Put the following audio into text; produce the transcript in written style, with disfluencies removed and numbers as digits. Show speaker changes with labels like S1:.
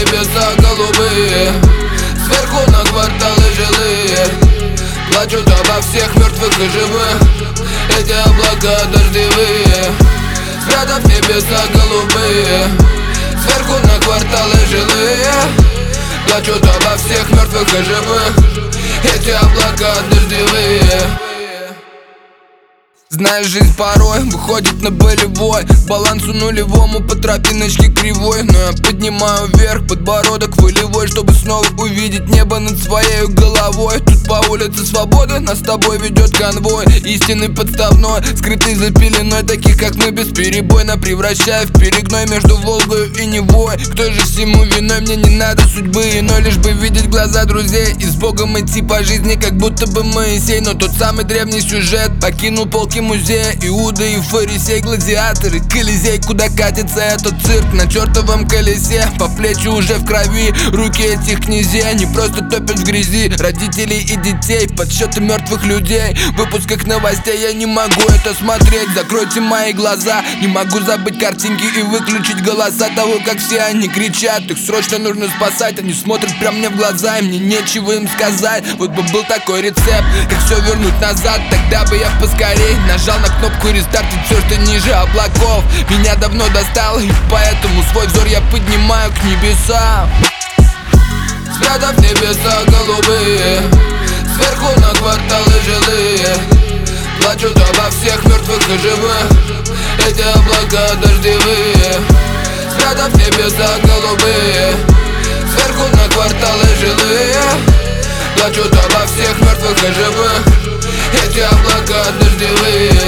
S1: небеса голубые, сверху на кварталы жилые. Плачут обо всех мертвых и живых эти облака дождевые. Спрятав небеса голубые, сверху на кварталы жилые. Плачут обо всех мертвых и живых эти облака дождевые. Знаешь, жизнь порой выходит на болевой, балансу нулевому по тропиночке кривой. Но я поднимаю вверх подбородок волевой, чтобы снова увидеть небо над своей головой. Тут по улице свободы нас с тобой ведет конвой, истинный подставной, скрытый за пеленой таких как мы, бесперебойно превращая в перегной между Волгою и Невой. Кто же всему виной? Мне не надо судьбы иной, лишь бы видеть глаза друзей и с Богом идти по жизни, как будто бы Моисей. Но тот самый древний сюжет покинул полки музея. Иуда и фарисей, гладиаторы, Колизей. Куда катится этот цирк на чертовом колесе? По плечи уже в крови руки этих князей. Они просто топят в грязи родителей и детей, подсчеты мертвых людей. В выпусках новостей я не могу это смотреть. Закройте мои глаза, не могу забыть картинки и выключить голоса того, как все они кричат. Их срочно нужно спасать, они смотрят прямо мне в глаза, и мне нечего им сказать. Вот бы был такой рецепт, как все вернуть назад, тогда бы я поскорей нажал на кнопку рестарт, и все, что ниже облаков, меня давно достало, и поэтому свой взор я поднимаю к небесам. Спрятав небеса голубые, сверху на кварталы жилые. Плачут обо всех мертвых и живых эти облака дождевые. Спрятав небеса голубые, сверху на кварталы жилые. Плачут обо всех мертвых и живых эти облака дождевые.